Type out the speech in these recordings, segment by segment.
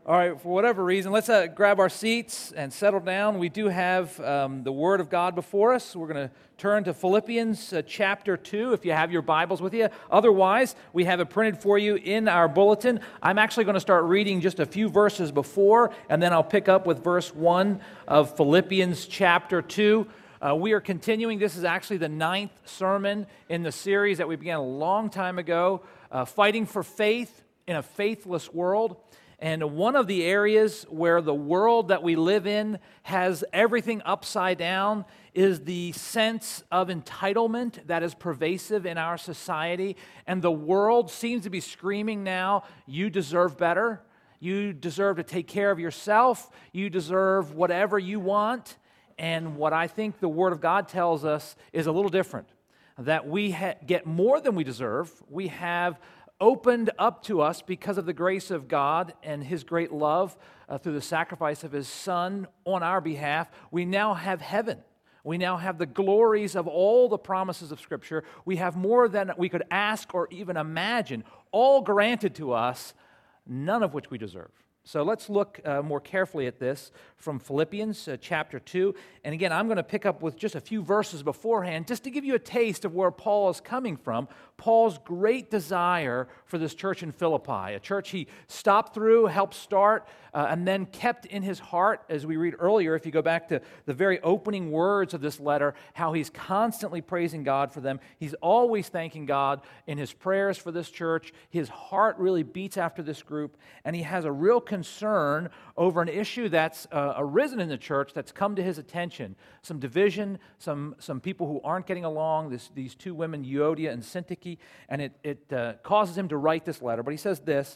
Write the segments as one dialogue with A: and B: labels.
A: All right, for whatever reason, let's grab our seats and settle down. We do have the Word of God before us. We're going to turn to Philippians chapter 2, if you have your Bibles with you. Otherwise, we have it printed for you in our bulletin. I'm actually going to start reading just a few verses before, and then I'll pick up with verse 1 of Philippians chapter 2. We are continuing. This is actually the 9th sermon in the series that we began a long time ago, Fighting for Faith in a Faithless World. And one of the areas where the world that we live in has everything upside down is the sense of entitlement that is pervasive in our society. And the world seems to be screaming now, you deserve better. You deserve to take care of yourself. You deserve whatever you want. And what I think the Word of God tells us is a little different. That we get more than we deserve. We have opened up to us because of the grace of God and His great love through the sacrifice of His Son on our behalf. We now have heaven. We now have the glories of all the promises of Scripture. We have more than we could ask or even imagine, all granted to us, none of which we deserve. So let's look more carefully at this from Philippians chapter 2. And again, I'm going to pick up with just a few verses beforehand just to give you a taste of where Paul is coming from. Paul's great desire for this church in Philippi, a church he stopped through, helped start, and then kept in his heart, as we read earlier, if you go back to the very opening words of this letter, how he's constantly praising God for them. He's always thanking God in his prayers for this church. His heart really beats after this group, and he has a real concern over an issue that's arisen in the church that's come to his attention. Some division, some people who aren't getting along, these two women, Euodia and Syntyche, and it causes him to write this letter. But he says this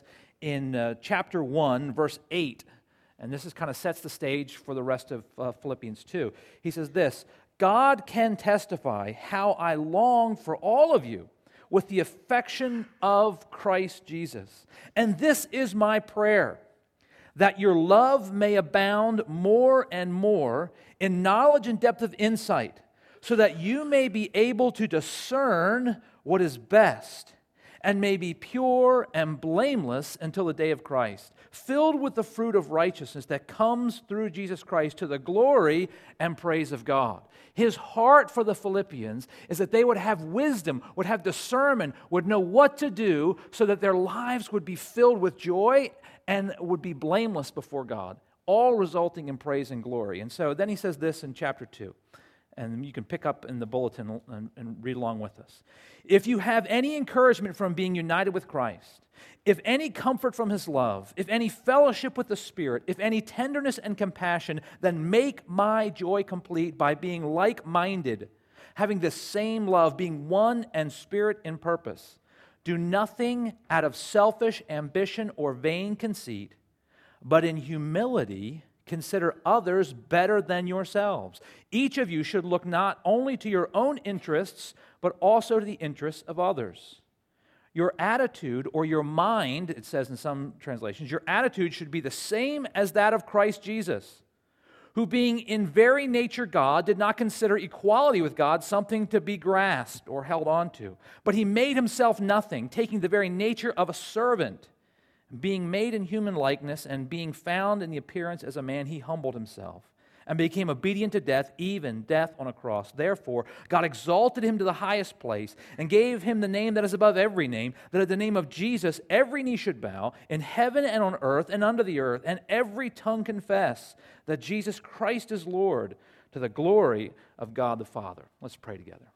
A: in chapter 1, verse 8, and this kind of sets the stage for the rest of Philippians 2. He says this, God can testify how I long for all of you with the affection of Christ Jesus. And this is my prayer, that your love may abound more and more in knowledge and depth of insight, so that you may be able to discern what is best, and may be pure and blameless until the day of Christ, filled with the fruit of righteousness that comes through Jesus Christ to the glory and praise of God. His heart for the Philippians is that they would have wisdom, would have discernment, would know what to do so that their lives would be filled with joy and would be blameless before God, all resulting in praise and glory. And so then he says this in chapter 2. And you can pick up in the bulletin and read along with us. If you have any encouragement from being united with Christ, if any comfort from His love, if any fellowship with the Spirit, if any tenderness and compassion, then make my joy complete by being like-minded, having the same love, being one and spirit in purpose. Do nothing out of selfish ambition or vain conceit, but in humility consider others better than yourselves. Each of you should look not only to your own interests, but also to the interests of others. Your attitude or your mind, it says in some translations, your attitude should be the same as that of Christ Jesus, who being in very nature God, did not consider equality with God something to be grasped or held on to, but He made Himself nothing, taking the very nature of a servant. Being made in human likeness and being found in the appearance as a man, He humbled Himself and became obedient to death, even death on a cross. Therefore, God exalted Him to the highest place and gave Him the name that is above every name, that at the name of Jesus every knee should bow in heaven and on earth and under the earth, and every tongue confess that Jesus Christ is Lord, to the glory of God the Father. Let's pray together.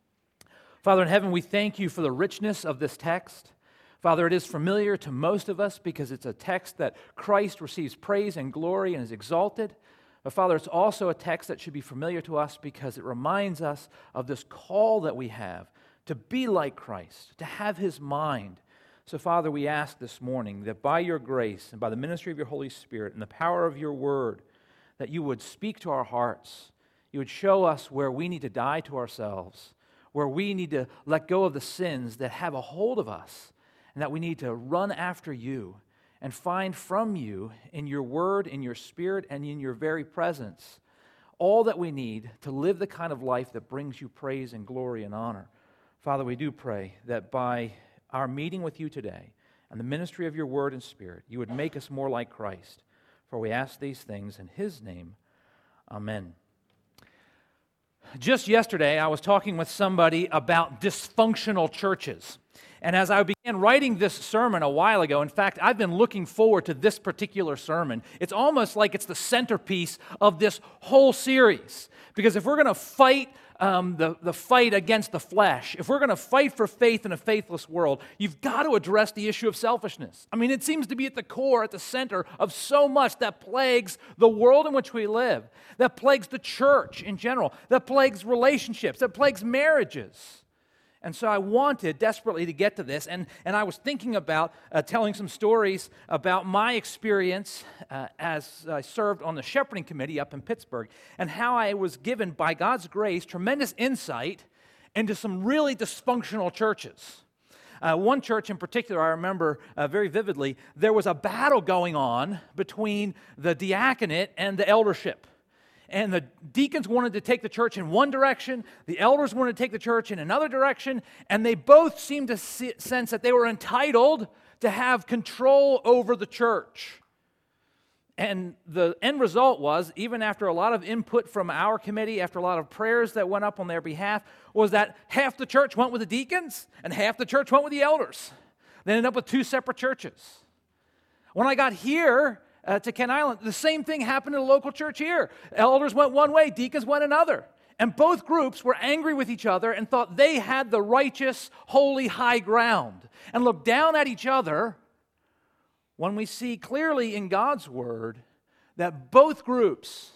A: Father in heaven, we thank You for the richness of this text. Father, it is familiar to most of us because it's a text that Christ receives praise and glory and is exalted. But Father, it's also a text that should be familiar to us because it reminds us of this call that we have to be like Christ, to have His mind. So Father, we ask this morning that by Your grace and by the ministry of Your Holy Spirit and the power of Your word, that You would speak to our hearts. You would show us where we need to die to ourselves, where we need to let go of the sins that have a hold of us, and that we need to run after You and find from You in Your word, in Your Spirit, and in Your very presence all that we need to live the kind of life that brings You praise and glory and honor. Father, we do pray that by our meeting with You today and the ministry of your word and spirit, you would make us more like Christ. For we ask these things in his name. Amen. Just yesterday, I was talking with somebody about dysfunctional churches. And as I began writing this sermon a while ago, in fact, I've been looking forward to this particular sermon. It's almost like it's the centerpiece of this whole series. Because if we're going to fight the fight against the flesh, if we're going to fight for faith in a faithless world, you've got to address the issue of selfishness. I mean, it seems to be at the core, at the center of so much that plagues the world in which we live, that plagues the church in general, that plagues relationships, that plagues marriages. And so I wanted desperately to get to this, and I was thinking about telling some stories about my experience as I served on the shepherding committee up in Pittsburgh, and how I was given, by God's grace, tremendous insight into some really dysfunctional churches. One church in particular I remember very vividly. There was a battle going on between the diaconate and the eldership. And the deacons wanted to take the church in one direction, the elders wanted to take the church in another direction, and they both seemed to sense that they were entitled to have control over the church. And the end result was, even after a lot of input from our committee, after a lot of prayers that went up on their behalf, was that half the church went with the deacons and half the church went with the elders. They ended up with two separate churches. When I got here, to Kent Island, the same thing happened in a local church here. Elders went one way, deacons went another. And both groups were angry with each other and thought they had the righteous, holy high ground, and looked down at each other when we see clearly in God's word that both groups,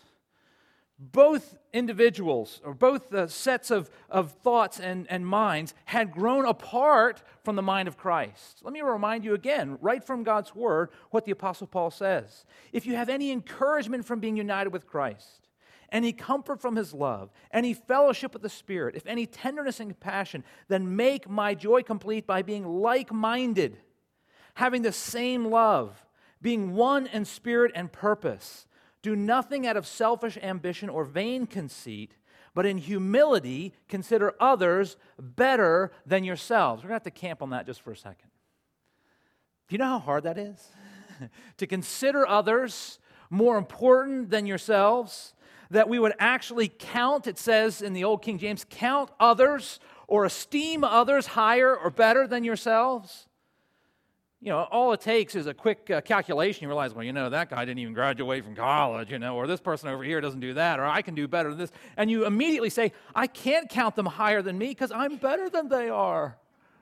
A: both individuals, or both sets of thoughts and minds had grown apart from the mind of Christ. Let me remind you again, right from God's word, what the Apostle Paul says. If you have any encouragement from being united with Christ, any comfort from his love, any fellowship with the Spirit, if any tenderness and compassion, then make my joy complete by being like-minded, having the same love, being one in spirit and purpose. Do nothing out of selfish ambition or vain conceit, but in humility consider others better than yourselves. We're going to have to camp on that just for a second. Do you know how hard that is? To consider others more important than yourselves, that we would actually count, it says in the Old King James, count others or esteem others higher or better than yourselves. You know, all it takes is a quick calculation. You realize, well, you know, that guy didn't even graduate from college, you know, or this person over here doesn't do that, or I can do better than this. And you immediately say, I can't count them higher than me because I'm better than they are.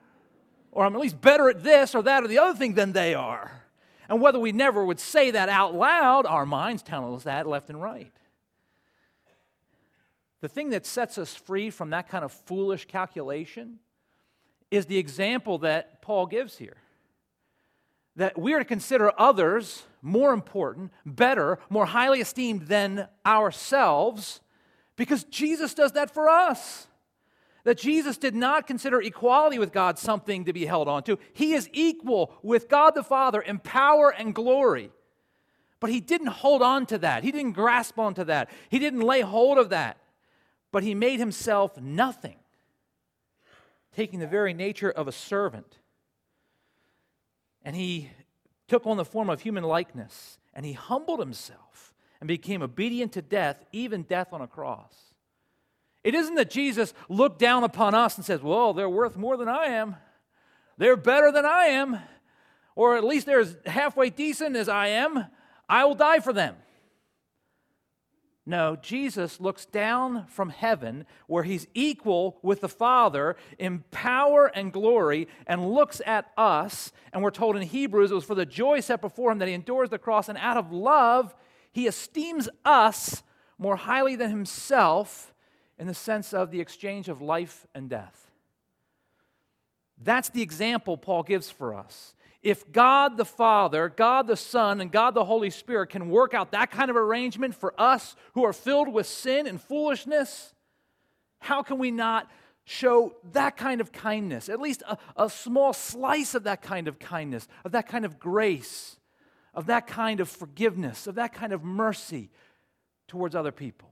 A: Or I'm at least better at this or that or the other thing than they are. And whether we never would say that out loud, our minds tell us that left and right. The thing that sets us free from that kind of foolish calculation is the example that Paul gives here. That we are to consider others more important, better, more highly esteemed than ourselves, because Jesus does that for us. That Jesus did not consider equality with God something to be held on to. He is equal with God the Father in power and glory. But he didn't hold on to that. He didn't grasp onto that. He didn't lay hold of that. But he made himself nothing, taking the very nature of a servant. And he took on the form of human likeness, and he humbled himself and became obedient to death, even death on a cross. It isn't that Jesus looked down upon us and says, well, they're worth more than I am. They're better than I am. Or at least they're as halfway decent as I am. I will die for them. No, Jesus looks down from heaven where he's equal with the Father in power and glory and looks at us, and we're told in Hebrews it was for the joy set before him that he endures the cross, and out of love he esteems us more highly than himself in the sense of the exchange of life and death. That's the example Paul gives for us. If God the Father, God the Son, and God the Holy Spirit can work out that kind of arrangement for us who are filled with sin and foolishness, how can we not show that kind of kindness, at least a small slice of that kind of kindness, of that kind of grace, of that kind of forgiveness, of that kind of mercy towards other people?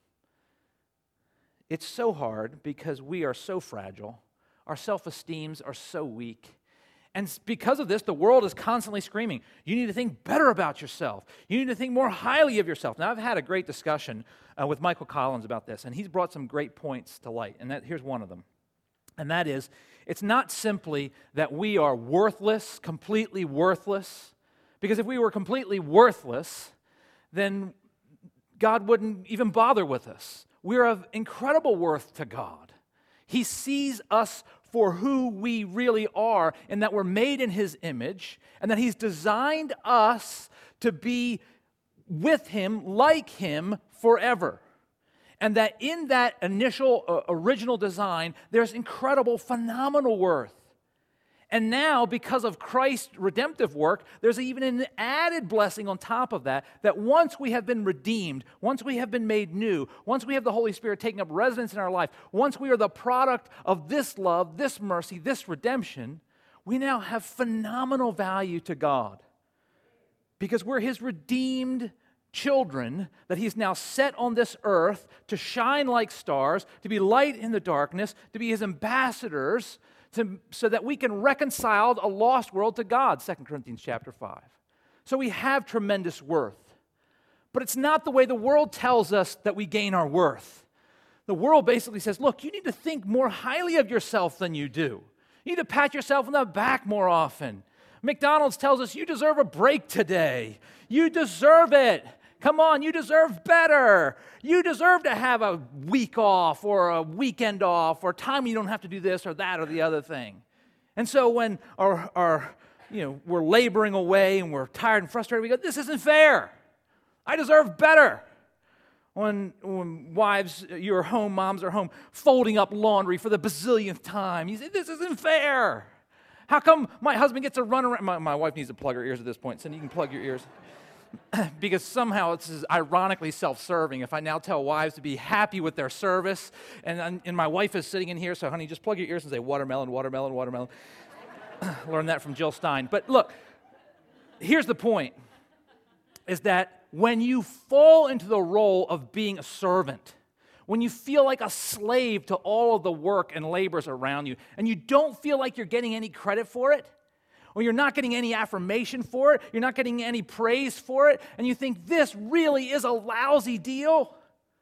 A: It's so hard because we are so fragile. Our self-esteems are so weak. And because of this, the world is constantly screaming, you need to think better about yourself. You need to think more highly of yourself. Now, I've had a great discussion with Michael Collins about this, and he's brought some great points to light, and here's one of them. And that is, it's not simply that we are worthless, completely worthless, because if we were completely worthless, then God wouldn't even bother with us. We're of incredible worth to God. He sees us for who we really are, and that we're made in His image, and that He's designed us to be with Him, like Him, forever. And that in that initial, original design, there's incredible, phenomenal worth. And now, because of Christ's redemptive work, there's even an added blessing on top of that, that once we have been redeemed, once we have been made new, once we have the Holy Spirit taking up residence in our life, once we are the product of this love, this mercy, this redemption, we now have phenomenal value to God. Because we're His redeemed children that He's now set on this earth to shine like stars, to be light in the darkness, to be His ambassadors, so that we can reconcile a lost world to God, 2 Corinthians chapter 5. So we have tremendous worth. But it's not the way the world tells us that we gain our worth. The world basically says, look, you need to think more highly of yourself than you do. You need to pat yourself on the back more often. McDonald's tells us you deserve a break today. You deserve it. Come on, you deserve better. You deserve to have a week off or a weekend off or time you don't have to do this or that or the other thing. And so when we're laboring away and we're tired and frustrated, we go, this isn't fair. I deserve better. When wives, you're home, moms are home, folding up laundry for the bazillionth time, you say, this isn't fair. How come my husband gets to run around? My wife needs to plug her ears at this point, so you can plug your ears. Because somehow it's ironically self-serving if I now tell wives to be happy with their service, and my wife is sitting in here, so honey, just plug your ears and say watermelon, watermelon, watermelon. Learned that from Jill Stein. But look, here's the point, is that when you fall into the role of being a servant, when you feel like a slave to all of the work and labors around you, and you don't feel like you're getting any credit for it, or you're not getting any affirmation for it, you're not getting any praise for it, and you think this really is a lousy deal,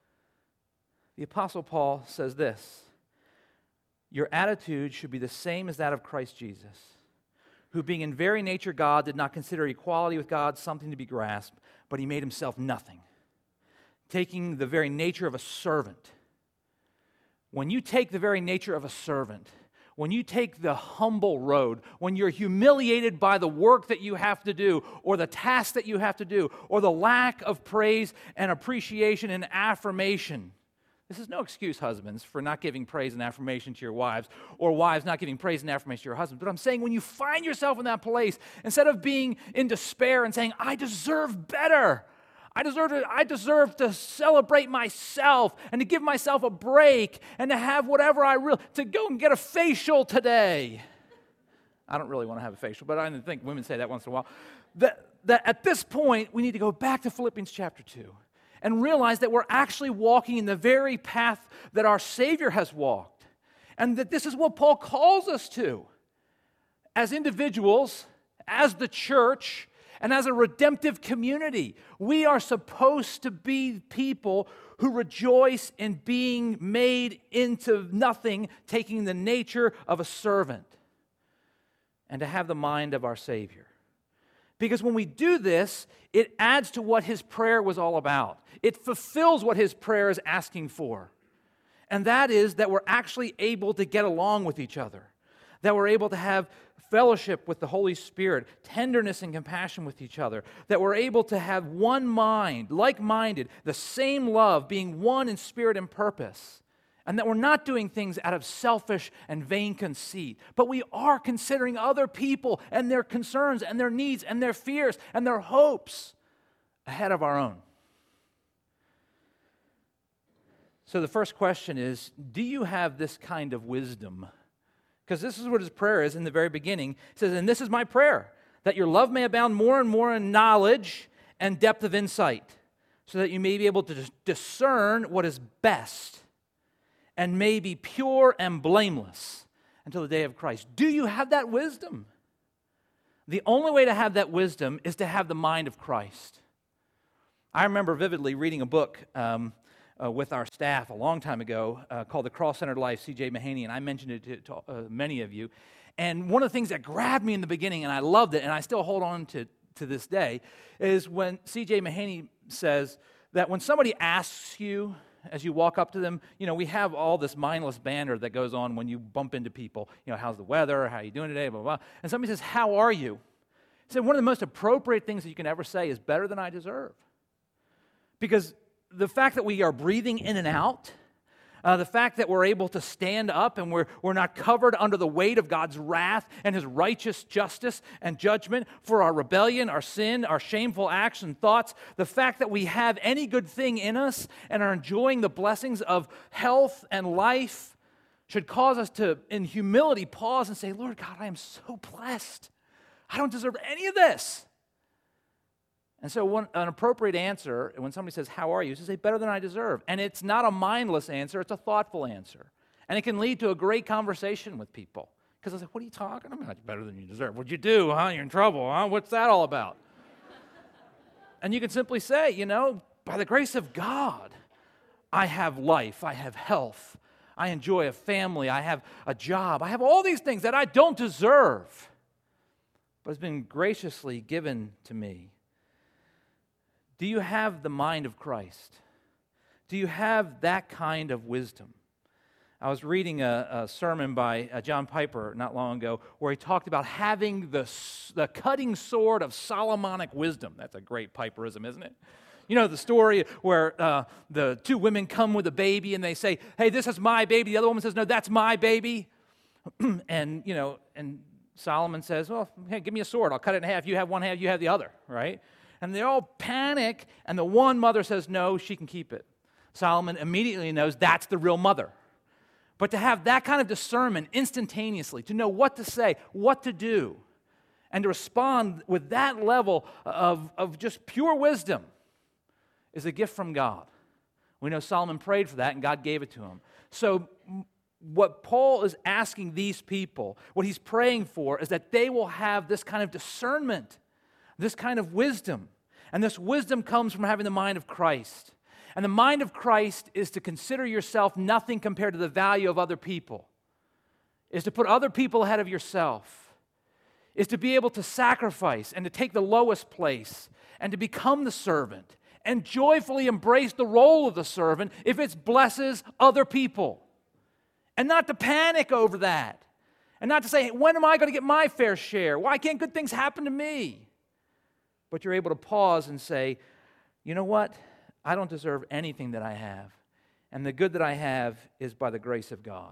A: the Apostle Paul says this: your attitude should be the same as that of Christ Jesus, who being in very nature God did not consider equality with God something to be grasped, but He made Himself nothing, taking the very nature of a servant. When you take the very nature of a servant, when you take the humble road, when you're humiliated by the work that you have to do, or the task that you have to do, or the lack of praise and appreciation and affirmation, this is no excuse, husbands, for not giving praise and affirmation to your wives, or wives not giving praise and affirmation to your husbands. But I'm saying when you find yourself in that place, instead of being in despair and saying, I deserve better, I deserve to celebrate myself and to give myself a break and to have whatever to go and get a facial today. I don't really want to have a facial, but I think women say that once in a while. That at this point, we need to go back to Philippians chapter 2 and realize that we're actually walking in the very path that our Savior has walked, and that this is what Paul calls us to. As individuals, as the church, and as a redemptive community, we are supposed to be people who rejoice in being made into nothing, taking the nature of a servant, and to have the mind of our Savior. Because when we do this, it adds to what His prayer was all about. It fulfills what His prayer is asking for. And that is that we're actually able to get along with each other, that we're able to have fellowship with the Holy Spirit, tenderness and compassion with each other, that we're able to have one mind, like-minded, the same love, being one in spirit and purpose, and that we're not doing things out of selfish and vain conceit, but we are considering other people and their concerns and their needs and their fears and their hopes ahead of our own. So the first question is, do you have this kind of wisdom? Because this is what his prayer is in the very beginning. He says, and this is my prayer, that your love may abound more and more in knowledge and depth of insight, so that you may be able to discern what is best and may be pure and blameless until the day of Christ. Do you have that wisdom? The only way to have that wisdom is to have the mind of Christ. I remember vividly reading a book with our staff a long time ago called The Cross-Centered Life, C.J. Mahaney, and I mentioned it to many of you. And one of the things that grabbed me in the beginning, and I loved it, and I still hold on to this day, is when C.J. Mahaney says that when somebody asks you, as you walk up to them, we have all this mindless banter that goes on when you bump into people. How's the weather? How are you doing today? Blah, blah, blah. And somebody says, how are you? He said, one of the most appropriate things that you can ever say is better than I deserve. Because the fact that we are breathing in and out, the fact that we're able to stand up and we're not covered under the weight of God's wrath and His righteous justice and judgment for our rebellion, our sin, our shameful acts and thoughts, the fact that we have any good thing in us and are enjoying the blessings of health and life should cause us to, in humility, pause and say, Lord God, I am so blessed. I don't deserve any of this. And so an appropriate answer, when somebody says, how are you? is to say, better than I deserve. And it's not a mindless answer, it's a thoughtful answer. And it can lead to a great conversation with people. Because I say, what are you talking about? It's better than you deserve. What'd you do, huh? You're in trouble, huh? What's that all about? And you can simply say, by the grace of God, I have life, I have health, I enjoy a family, I have a job, I have all these things that I don't deserve, but it's been graciously given to me. Do you have the mind of Christ? Do you have that kind of wisdom? I was reading a sermon by John Piper not long ago where he talked about having the cutting sword of Solomonic wisdom. That's a great Piperism, isn't it? The story where the two women come with a baby and they say, hey, this is my baby. The other woman says, no, that's my baby. and Solomon says, well, hey, give me a sword. I'll cut it in half. You have one half, you have the other, right? And they all panic, and the one mother says, no, she can keep it. Solomon immediately knows that's the real mother. But to have that kind of discernment instantaneously, to know what to say, what to do, and to respond with that level of just pure wisdom is a gift from God. We know Solomon prayed for that, and God gave it to him. So what Paul is asking these people, what he's praying for, is that they will have this kind of discernment, this kind of wisdom. And this wisdom comes from having the mind of Christ. And the mind of Christ is to consider yourself nothing compared to the value of other people, is to put other people ahead of yourself, is to be able to sacrifice and to take the lowest place and to become the servant and joyfully embrace the role of the servant if it blesses other people. And not to panic over that. And not to say, when am I going to get my fair share? Why can't good things happen to me? But you're able to pause and say, you know what? I don't deserve anything that I have. And the good that I have is by the grace of God.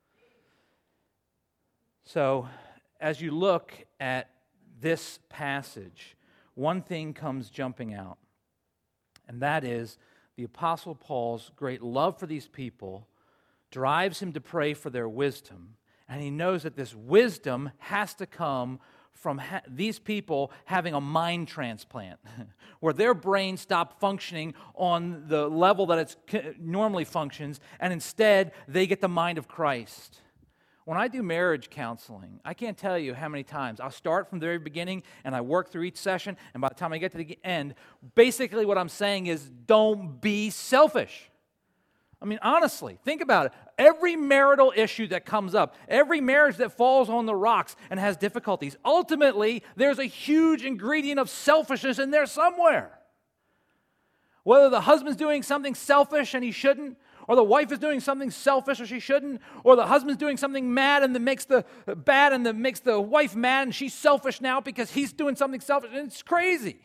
A: So, as you look at this passage, one thing comes jumping out. And that is the Apostle Paul's great love for these people drives him to pray for their wisdom. And he knows that this wisdom has to come from these people having a mind transplant, where their brains stop functioning on the level that it normally functions, and instead they get the mind of Christ. When I do marriage counseling, I can't tell you how many times I'll start from the very beginning and I work through each session, and by the time I get to the end, basically what I'm saying is, don't be selfish. I mean, honestly, think about it. Every marital issue that comes up, every marriage that falls on the rocks and has difficulties, ultimately, there's a huge ingredient of selfishness in there somewhere. Whether the husband's doing something selfish and he shouldn't, or the wife is doing something selfish or she shouldn't, or the husband's doing something mad and that makes the wife mad and she's selfish now because he's doing something selfish, and it's crazy.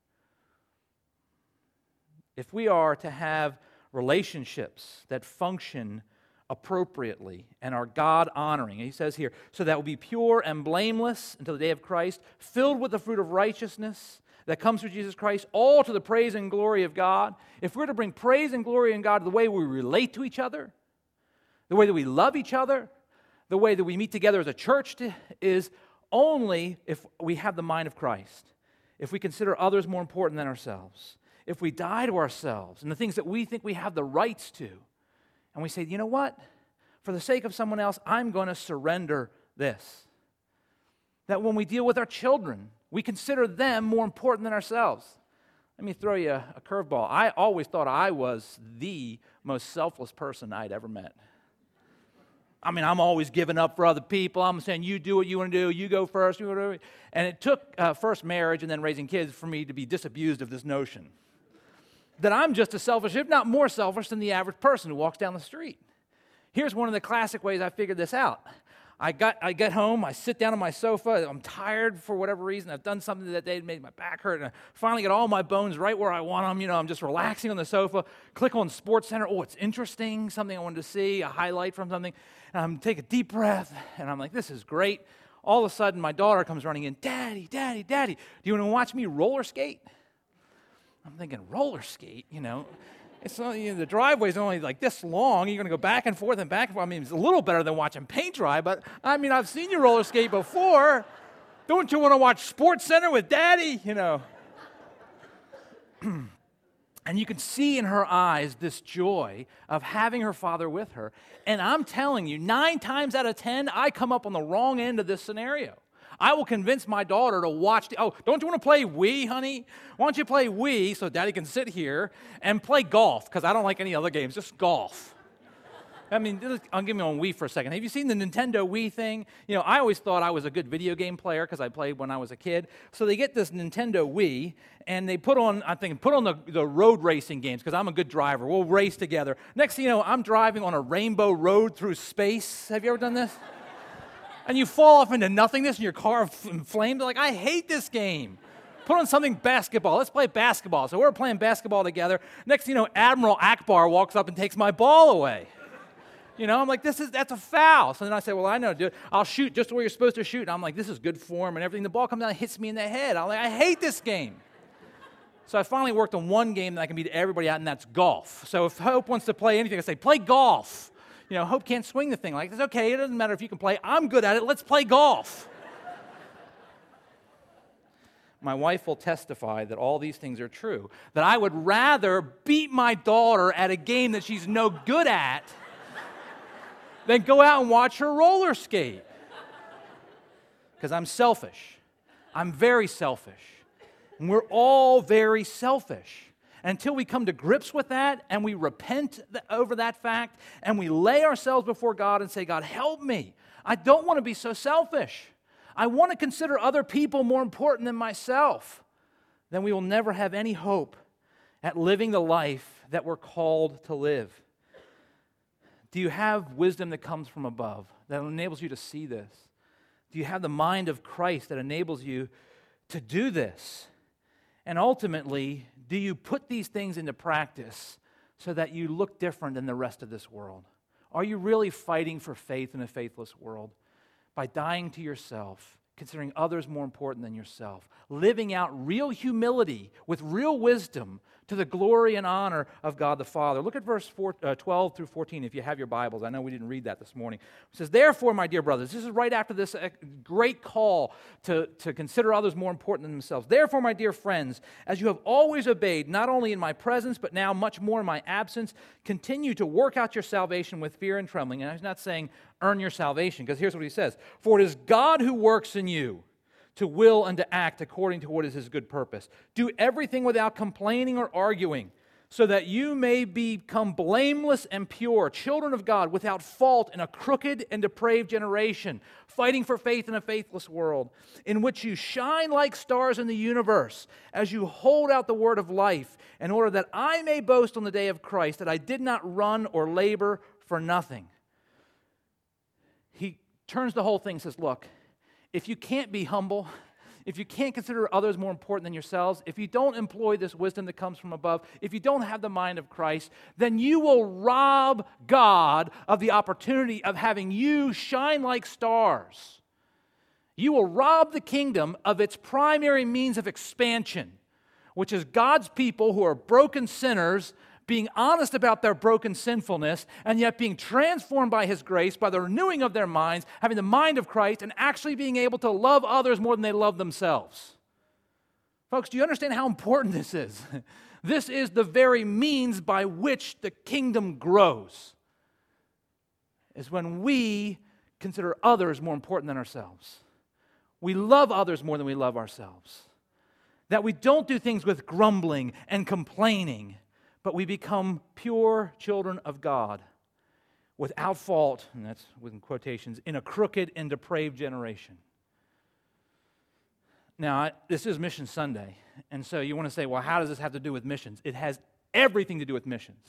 A: If we are to have relationships that function appropriately and are God-honoring. And he says here, so that will be pure and blameless until the day of Christ, filled with the fruit of righteousness that comes through Jesus Christ, all to the praise and glory of God. If we're to bring praise and glory in God to the way we relate to each other, the way that we love each other, the way that we meet together as a church is only if we have the mind of Christ, if we consider others more important than ourselves, if we die to ourselves and the things that we think we have the rights to, and we say, you know what? For the sake of someone else, I'm going to surrender this. That when we deal with our children, we consider them more important than ourselves. Let me throw you a curveball. I always thought I was the most selfless person I'd ever met. I mean, I'm always giving up for other people. I'm saying, you do what you want to do. You go first. You do it. And it took first marriage and then raising kids for me to be disabused of this notion that I'm just as selfish, if not more selfish, than the average person who walks down the street. Here's one of the classic ways I figured this out. I get home, I sit down on my sofa, I'm tired for whatever reason, I've done something that day that made my back hurt, and I finally got all my bones right where I want them, I'm just relaxing on the sofa, click on Sports Center, oh, it's interesting, something I wanted to see, a highlight from something, and take a deep breath, and I'm like, this is great. All of a sudden, my daughter comes running in, Daddy, Daddy, Daddy, do you want to watch me roller skate? I'm thinking, roller skate, It's not, the driveway's only like this long. You're going to go back and forth and back and forth. I mean, it's a little better than watching paint dry, but I mean, I've seen you roller skate before. Don't you want to watch Sports Center with Daddy? And you can see in her eyes this joy of having her father with her. And I'm telling you, 9 times out of 10, I come up on the wrong end of this scenario. I will convince my daughter to watch don't you want to play Wii, honey? Why don't you play Wii so Daddy can sit here and play golf, because I don't like any other games, just golf. I mean, I'll give me on Wii for a second. Have you seen the Nintendo Wii thing? I always thought I was a good video game player because I played when I was a kid. So they get this Nintendo Wii, and they put on the road racing games because I'm a good driver. We'll race together. Next thing you know, I'm driving on a rainbow road through space. Have you ever done this? And you fall off into nothingness and your car inflamed. Like, I hate this game. Put on something basketball. Let's play basketball. So we're playing basketball together. Next thing you know, Admiral Akbar walks up and takes my ball away. I'm like, that's a foul. So then I say, well, I know, dude. I'll shoot just where you're supposed to shoot. And I'm like, this is good form and everything. The ball comes down and hits me in the head. I'm like, I hate this game. So I finally worked on one game that I can beat everybody at, and that's golf. So if Hope wants to play anything, I say, play golf. Hope can't swing the thing. Like, it's okay. It doesn't matter if you can play. I'm good at it. Let's play golf. My wife will testify that all these things are true, that I would rather beat my daughter at a game that she's no good at than go out and watch her roller skate. Because I'm selfish. I'm very selfish. And we're all very selfish. Until we come to grips with that and we repent over that fact and we lay ourselves before God and say, God, help me. I don't want to be so selfish. I want to consider other people more important than myself. Then we will never have any hope at living the life that we're called to live. Do you have wisdom that comes from above that enables you to see this? Do you have the mind of Christ that enables you to do this? And ultimately, do you put these things into practice so that you look different than the rest of this world? Are you really fighting for faith in a faithless world by dying to yourself, considering others more important than yourself, living out real humility with real wisdom to the glory and honor of God the Father? Look at verse 12 through 14 if you have your Bibles. I know we didn't read that this morning. It says, therefore, my dear brothers, this is right after this great call to consider others more important than themselves. Therefore, my dear friends, as you have always obeyed, not only in my presence, but now much more in my absence, continue to work out your salvation with fear and trembling. And he's not saying earn your salvation, because here's what he says. For it is God who works in you to will and to act according to what is his good purpose. Do everything without complaining or arguing, so that you may become blameless and pure, children of God, without fault in a crooked and depraved generation, fighting for faith in a faithless world, in which you shine like stars in the universe, as you hold out the word of life, in order that I may boast on the day of Christ, that I did not run or labor for nothing. He turns the whole thing and says, look, if you can't be humble, if you can't consider others more important than yourselves, if you don't employ this wisdom that comes from above, if you don't have the mind of Christ, then you will rob God of the opportunity of having you shine like stars. You will rob the kingdom of its primary means of expansion, which is God's people who are broken sinners being honest about their broken sinfulness, and yet being transformed by his grace, by the renewing of their minds, having the mind of Christ, and actually being able to love others more than they love themselves. Folks, do you understand how important this is? This is the very means by which the kingdom grows, is when we consider others more important than ourselves. we love others more than we love ourselves. That we don't do things with grumbling and complaining, but we become pure children of God without fault, and that's within quotations, in a crooked and depraved generation. Now, this is Mission Sunday, and so you want to say, well, how does this have to do with missions? It has everything to do with missions.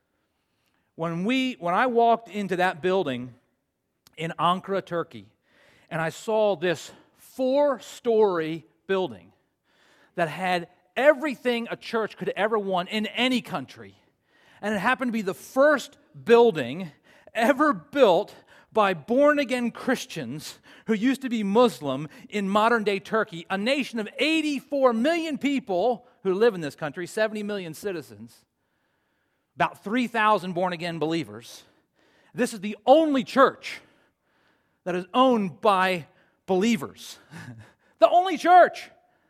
A: When I walked into that building in Ankara, Turkey, and I saw this 4-story building that had everything a church could ever want in any country, and it happened to be the first building ever built by born-again Christians who used to be Muslim in modern-day Turkey, a nation of 84 million people who live in this country, 70 million citizens, about 3,000 born-again believers. This is the only church that is owned by believers. The only church.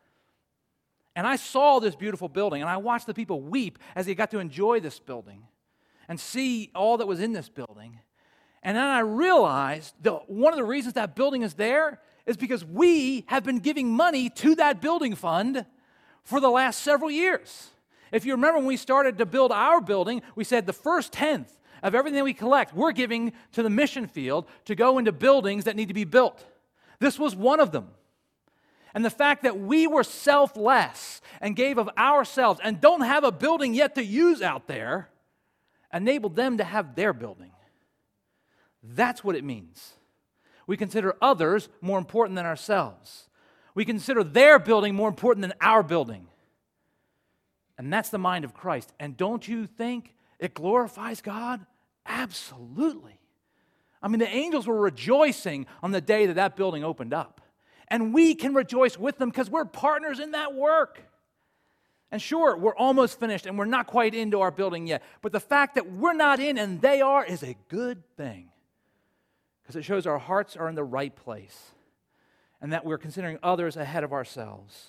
A: And I saw this beautiful building, and I watched the people weep as they got to enjoy this building and see all that was in this building. And then I realized that one of the reasons that building is there is because we have been giving money to that building fund for the last several years. If you remember when we started to build our building, we said the first 10th of everything we collect, we're giving to the mission field to go into buildings that need to be built. This was one of them. And the fact that we were selfless and gave of ourselves and don't have a building yet to use out there enabled them to have their building. That's what it means. We consider others more important than ourselves. We consider their building more important than our building. And that's the mind of Christ. And don't you think it glorifies God? Absolutely. I mean, the angels were rejoicing on the day that that building opened up. And we can rejoice with them because we're partners in that work. And sure, we're almost finished and we're not quite into our building yet. But the fact that we're not in and they are is a good thing. Because it shows our hearts are in the right place. And that we're considering others ahead of ourselves.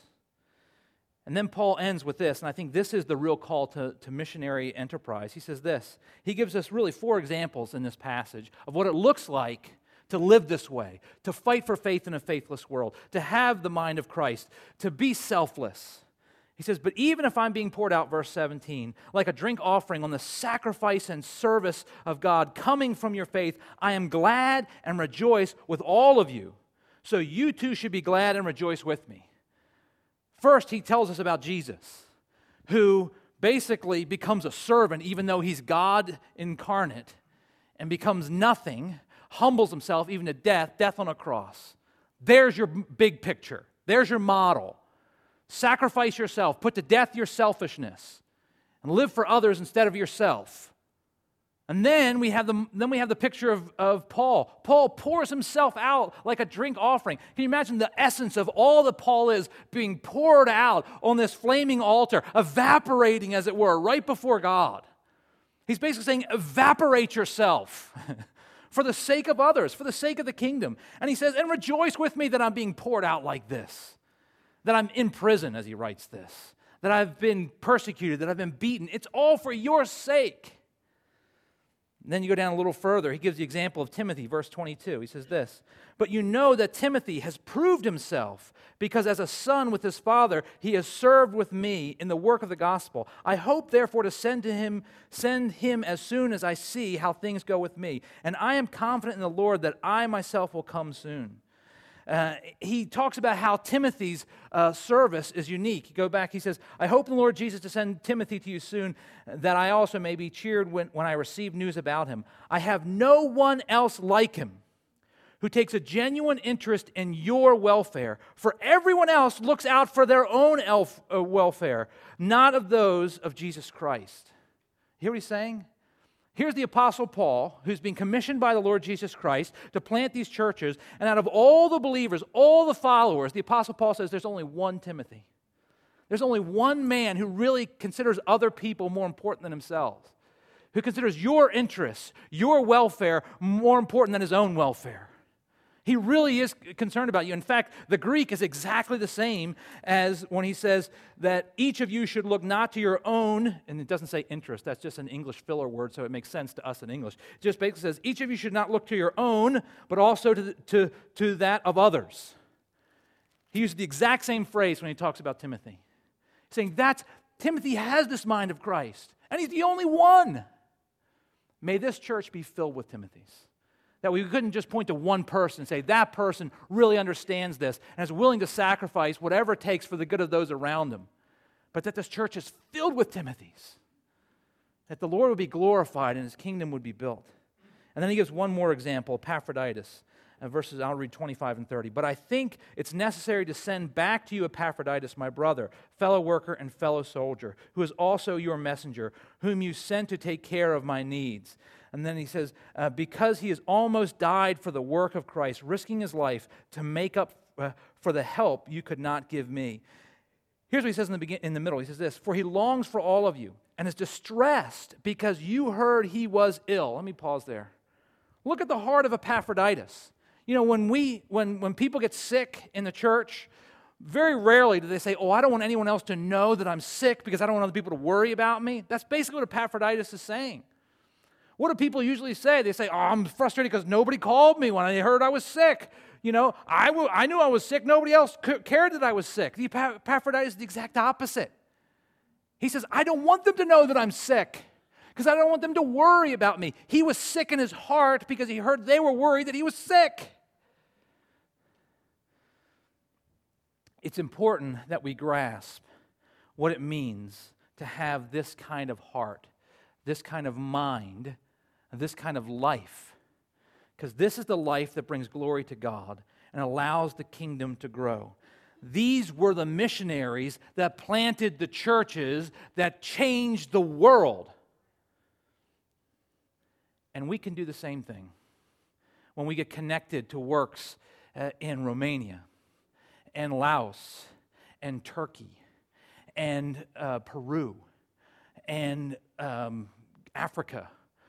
A: And then Paul ends with this, and I think this is the real call to missionary enterprise. He says this. He gives us really 4 examples in this passage of what it looks like to live this way, to fight for faith in a faithless world, to have the mind of Christ, to be selfless. He says, but even if I'm being poured out, verse 17, like a drink offering on the sacrifice and service of God coming from your faith, I am glad and rejoice with all of you. So you too should be glad and rejoice with me. First, he tells us about Jesus, who basically becomes a servant even though he's God incarnate, and becomes nothing, humbles himself even to death on a cross. There's your big picture. There's your model. Sacrifice yourself. Put to death your selfishness and live for others instead of yourself. And then we have the picture of Paul. Paul pours himself out like a drink offering. Can you imagine the essence of all that Paul is being poured out on this flaming altar, evaporating, as it were, right before God? He's basically saying, evaporate yourself for the sake of others, for the sake of the kingdom. And he says, and rejoice with me that I'm being poured out like this, that I'm in prison, as he writes this, that I've been persecuted, that I've been beaten. It's all for your sake. And then you go down a little further. He gives the example of Timothy, verse 22. He says this, but you know that Timothy has proved himself because as a son with his father, he has served with me in the work of the gospel. I hope, therefore, to send him as soon as I see how things go with me. And I am confident in the Lord that I myself will come soon. He talks about how Timothy's service is unique. You go back, he says, I hope in the Lord Jesus to send Timothy to you soon, that I also may be cheered when I receive news about him. I have no one else like him who takes a genuine interest in your welfare, for everyone else looks out for their own welfare, not of those of Jesus Christ. You hear what he's saying? Here's the Apostle Paul, who's been commissioned by the Lord Jesus Christ to plant these churches, and out of all the believers, all the followers, the Apostle Paul says there's only one Timothy. There's only one man who really considers other people more important than himself, who considers your interests, your welfare, more important than his own welfare. He really is concerned about you. In fact, the Greek is exactly the same as when he says that each of you should look not to your own, and it doesn't say interest, that's just an English filler word, so it makes sense to us in English. It just basically says, each of you should not look to your own, but also to that of others. He used the exact same phrase when he talks about Timothy, saying Timothy has this mind of Christ, and he's the only one. May this church be filled with Timothys. That we couldn't just point to one person and say, that person really understands this and is willing to sacrifice whatever it takes for the good of those around them. But that this church is filled with Timothys. That the Lord would be glorified and His kingdom would be built. And then he gives one more example, Epaphroditus. Verses, I'll read 25 and 30. But I think it's necessary to send back to you Epaphroditus, my brother, fellow worker and fellow soldier, who is also your messenger, whom you sent to take care of my needs. And then he says, because he has almost died for the work of Christ, risking his life to make up for the help you could not give me. Here's what he says in the middle. He says this, for he longs for all of you and is distressed because you heard he was ill. Let me pause there. Look at the heart of Epaphroditus. You know, when people get sick in the church, very rarely do they say, I don't want anyone else to know that I'm sick because I don't want other people to worry about me. That's basically what Epaphroditus is saying. What do people usually say? They say, I'm frustrated because nobody called me when I heard I was sick. You know, I knew I was sick. Nobody else cared that I was sick. The Epaphroditus is the exact opposite. He says, I don't want them to know that I'm sick, because I don't want them to worry about me. He was sick in his heart because he heard they were worried that he was sick. It's important that we grasp what it means to have this kind of heart, this kind of mind, this kind of life. Because this is the life that brings glory to God and allows the kingdom to grow. These were the missionaries that planted the churches that changed the world. And we can do the same thing when we get connected to works in Romania and Laos and Turkey and Peru and Africa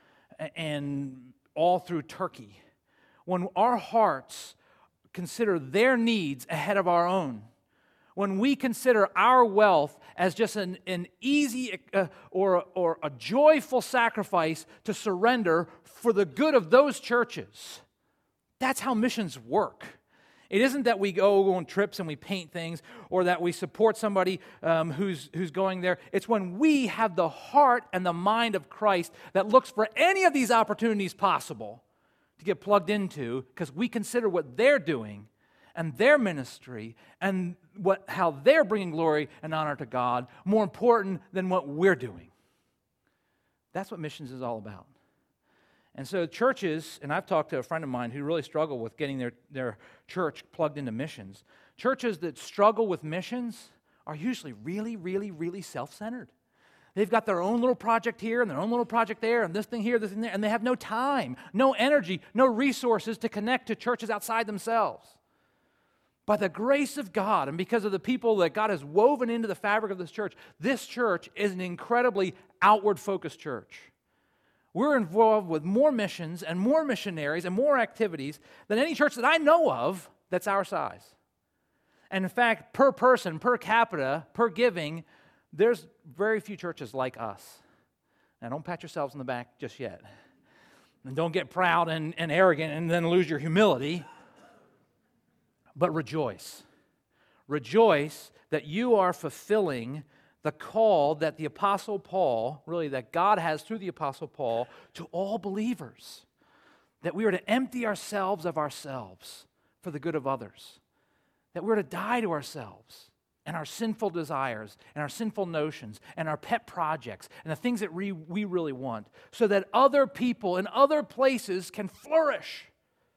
A: and all through Turkey. When our hearts consider their needs ahead of our own, when we consider our wealth as just an easy or a joyful sacrifice to surrender for the good of those churches, that's how missions work. It isn't that we go on trips and we paint things, or that we support somebody who's going there. It's when we have the heart and the mind of Christ that looks for any of these opportunities possible to get plugged into, because we consider what they're doing and their ministry and how they're bringing glory and honor to God more important than what we're doing. That's what missions is all about. And so churches, and I've talked to a friend of mine who really struggled with getting their church plugged into missions. Churches that struggle with missions are usually really, really, really self-centered. They've got their own little project here and their own little project there and this thing here, this thing there, and they have no time, no energy, no resources to connect to churches outside themselves. By the grace of God and because of the people that God has woven into the fabric of this church is an incredibly outward-focused church. We're involved with more missions and more missionaries and more activities than any church that I know of that's our size. And in fact, per person, per capita, per giving, there's very few churches like us. Now, don't pat yourselves on the back just yet. And don't get proud and arrogant and then lose your humility. But rejoice. Rejoice that you are fulfilling the call that the Apostle Paul, really that God has through the Apostle Paul, to all believers. That we are to empty ourselves of ourselves for the good of others. That we're to die to ourselves and our sinful desires and our sinful notions and our pet projects and the things that we really want, so that other people in other places can flourish.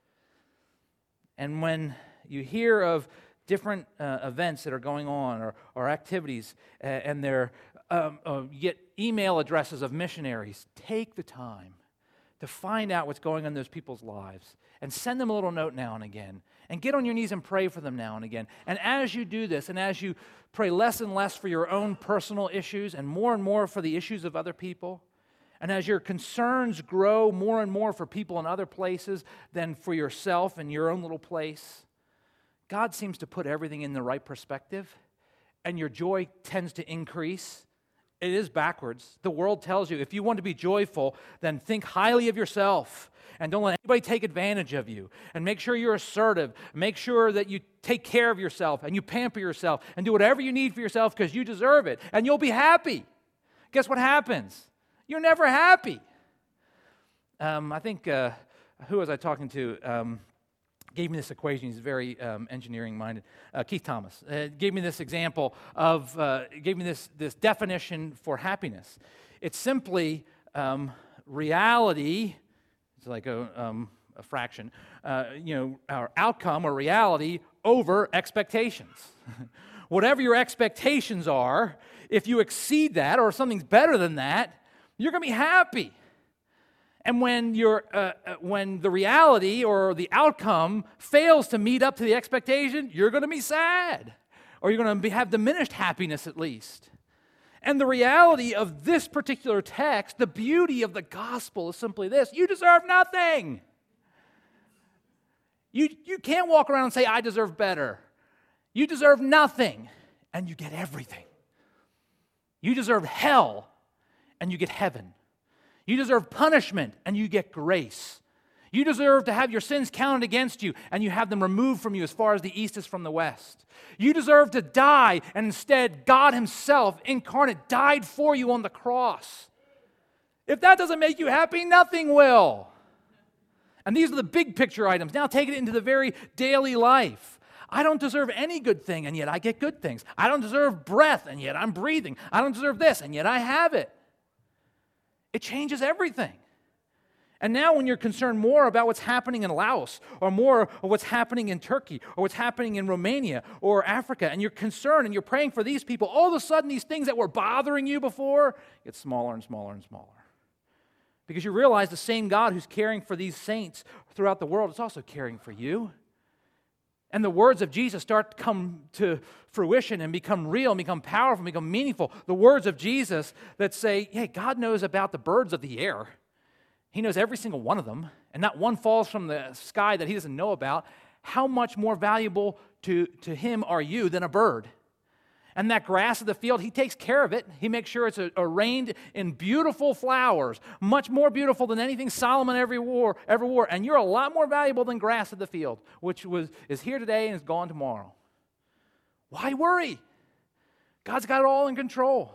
A: And when you hear of different events that are going on or activities, and you get email addresses of missionaries, take the time to find out what's going on in those people's lives and send them a little note now and again, and get on your knees and pray for them now and again. And as you do this, and as you pray less and less for your own personal issues and more for the issues of other people, and as your concerns grow more and more for people in other places than for yourself and your own little place, God seems to put everything in the right perspective, and your joy tends to increase, It is backwards. The world tells you if you want to be joyful, then think highly of yourself and don't let anybody take advantage of you. And make sure you're assertive. Make sure that you take care of yourself and you pamper yourself and do whatever you need for yourself because you deserve it. And you'll be happy. Guess what happens? You're never happy. I think, who was I talking to? Gave me this equation. He's very engineering-minded. Keith Thomas gave me this example of, gave me this definition for happiness. It's simply reality. It's like a fraction. Our outcome or reality over expectations. Whatever your expectations are, if you exceed that or something's better than that, you're going to be happy. And when the reality or the outcome fails to meet up to the expectation, you're going to be sad, or you're going to have diminished happiness at least. And the reality of this particular text, the beauty of the gospel is simply this: you deserve nothing. You can't walk around and say, I deserve better. You deserve nothing, and you get everything. You deserve hell, and you get heaven. You deserve punishment, and you get grace. You deserve to have your sins counted against you, and you have them removed from you as far as the east is from the west. You deserve to die, and instead, God Himself, incarnate, died for you on the cross. If that doesn't make you happy, nothing will. And these are the big picture items. Now take it into the very daily life. I don't deserve any good thing, and yet I get good things. I don't deserve breath, and yet I'm breathing. I don't deserve this, and yet I have it. It changes everything. And now when you're concerned more about what's happening in Laos, or more of what's happening in Turkey, or what's happening in Romania, or Africa, and you're concerned and you're praying for these people, all of a sudden these things that were bothering you before get smaller and smaller and smaller. Because you realize the same God who's caring for these saints throughout the world is also caring for you. And the words of Jesus start to come to fruition and become real and become powerful and become meaningful. The words of Jesus that say, hey, God knows about the birds of the air. He knows every single one of them, and not one falls from the sky that He doesn't know about. How much more valuable to Him are you than a bird? And that grass of the field, He takes care of it. He makes sure it's arranged in beautiful flowers, much more beautiful than anything Solomon ever wore. And you're a lot more valuable than grass of the field, which is here today and is gone tomorrow. Why worry? God's got it all in control.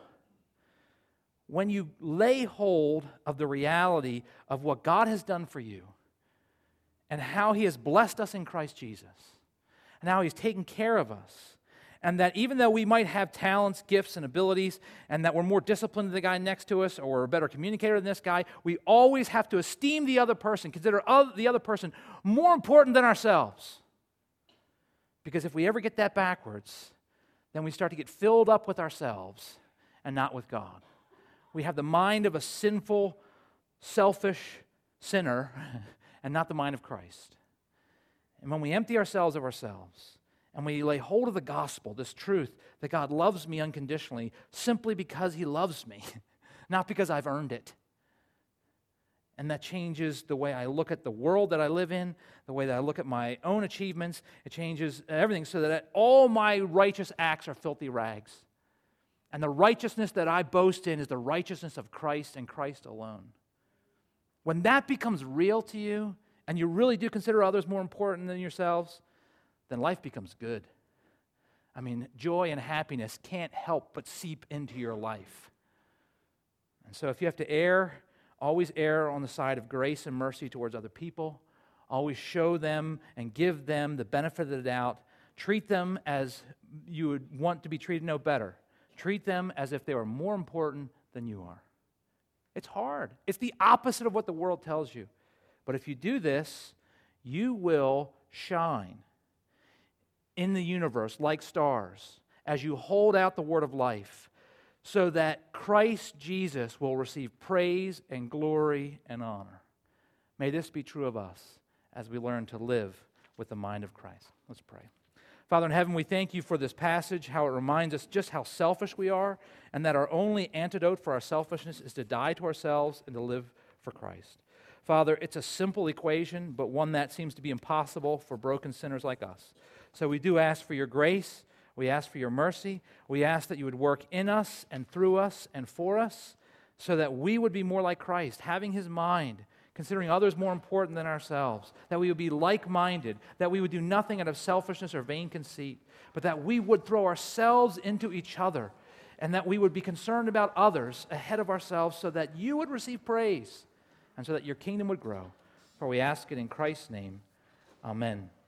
A: When you lay hold of the reality of what God has done for you and how He has blessed us in Christ Jesus and how He's taken care of us, and that even though we might have talents, gifts, and abilities, and that we're more disciplined than the guy next to us, or we're a better communicator than this guy, we always have to esteem the other person, consider the other person more important than ourselves. Because if we ever get that backwards, then we start to get filled up with ourselves and not with God. We have the mind of a sinful, selfish sinner and not the mind of Christ. And when we empty ourselves of ourselves, and we lay hold of the gospel, this truth that God loves me unconditionally simply because He loves me, not because I've earned it. And that changes the way I look at the world that I live in, the way that I look at my own achievements. It changes everything so that all my righteous acts are filthy rags. And the righteousness that I boast in is the righteousness of Christ and Christ alone. When that becomes real to you, and you really do consider others more important than yourselves, then life becomes good. I mean, joy and happiness can't help but seep into your life. And so if you have to err, always err on the side of grace and mercy towards other people. Always show them and give them the benefit of the doubt. Treat them as you would want to be treated, no better. Treat them as if they were more important than you are. It's hard. It's the opposite of what the world tells you. But if you do this, you will shine in the universe like stars as you hold out the word of life, so that Christ Jesus will receive praise and glory and honor. May this be true of us as we learn to live with the mind of Christ. Let's pray. Father in heaven, we thank You for this passage, how it reminds us just how selfish we are, and that our only antidote for our selfishness is to die to ourselves and to live for Christ. Father, it's a simple equation, but one that seems to be impossible for broken sinners like us. So we do ask for Your grace. We ask for your mercy. We ask that you would work in us and through us and for us so that we would be more like Christ, having his mind, considering others more important than ourselves, that we would be like-minded, that we would do nothing out of selfishness or vain conceit, but that we would throw ourselves into each other and that we would be concerned about others ahead of ourselves so that you would receive praise and so that your kingdom would grow. For we ask it in Christ's name. Amen.